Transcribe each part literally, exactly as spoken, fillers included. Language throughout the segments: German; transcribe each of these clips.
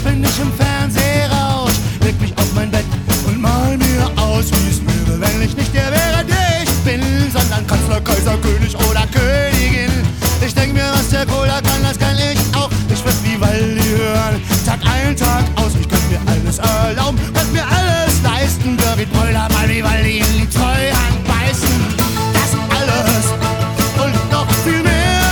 bin ich im Fernsehrausch. Leg mich auf mein Bett und mal mir aus, wie es wäre, wenn ich nicht der wäre, der ich bin, sondern Kanzler, Kaiser, König oder Königin. Ich denk mir, was der Cola kann, das kann ich auch. Ich würd Vivaldi hören, Tag ein, Tag aus. Ich könnt mir alles erlauben, könnt mir alles leisten. Birgit Bröller mal Vivaldi in die Treuhand beißen. Das alles und noch viel mehr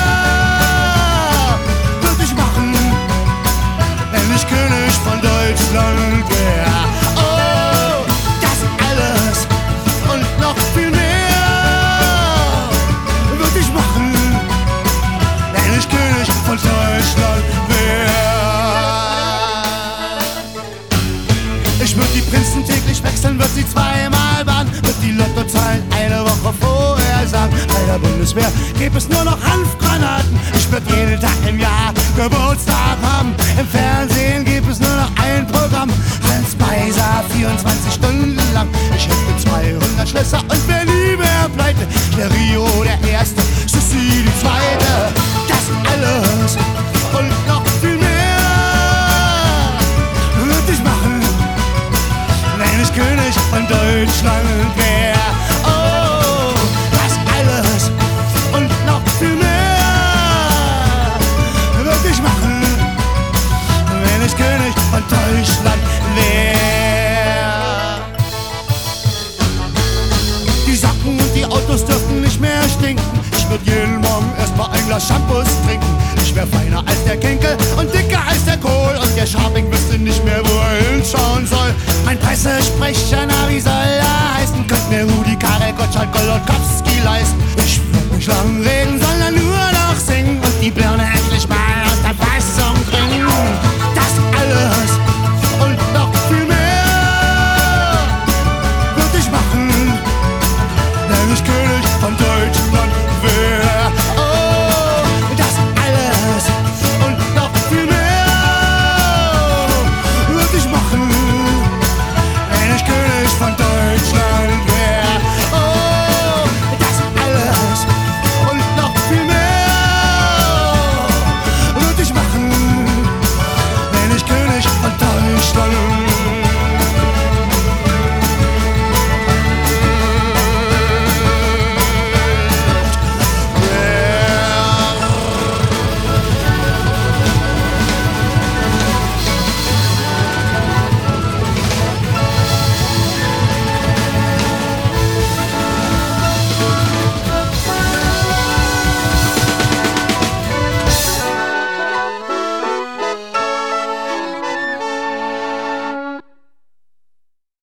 würd ich machen, wenn ich König von Deutschland wär. Oh, das alles und noch viel mehr würd ich machen, wenn ich König von Deutschland wär. Ich würd die Prinzen täglich wechseln, würd sie zweimal bahnen, würd die Lottozahlen eine Woche vorher sagen. Bei der Bundeswehr gäbe es nur noch Hanfgranaten. Ich würd jeden Tag im Jahr Geburtstag haben. Im Fernsehen gibt es nur noch ein Programm, Hans Beiser, vierundzwanzig Stunden lang. Ich hätte zweihundert Schlösser und wär nie mehr pleite. Der Rio der Erste, Sissi die Zweite. Das alles und noch viel mehr würd ich machen, wenn ich König von Deutschland wär. Oh, das alles und noch viel mehr würd ich machen, wenn ich König von Deutschland wär. Die Socken und die Autos dürften nicht mehr stinken. Ich würd jeden Morgen erstmal ein Glas Shampoos trinken. Ich wär feiner als der Kenkel und dicker als der Kohl. Und der Scharping wüsste nicht mehr, wo er hinschauen soll. Mein Pressesprecher, na wie soll er heißen? Könnt mir Rudi, Karel, Gottschalk, Golodkowski leisten. Ich würd mich lang reden